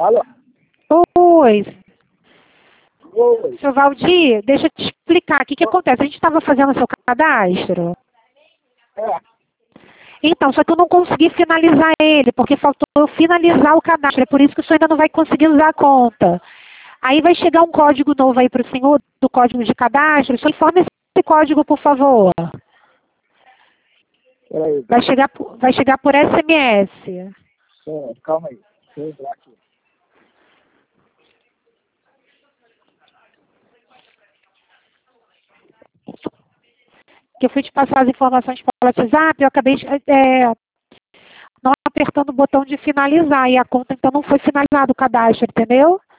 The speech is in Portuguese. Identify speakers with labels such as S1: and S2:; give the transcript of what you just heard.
S1: Alô?
S2: Oi,
S1: Oi.
S2: seu Valdir, deixa eu te explicar. O que acontece? A gente estava fazendo o seu cadastro.
S1: É.
S2: Então, só que eu não consegui finalizar ele, porque faltou eu finalizar o cadastro. É por isso que o senhor ainda não vai conseguir usar a conta. Aí vai chegar um código novo aí para o senhor, do código de cadastro. Só informe esse código, por favor.
S1: Peraí.
S2: Vai chegar por SMS.
S1: Calma aí. Deixa eu entrar aqui.
S2: Que eu fui te passar as informações pelo WhatsApp, eu acabei não apertando o botão de finalizar. E a conta, então, não foi finalizada o cadastro, entendeu?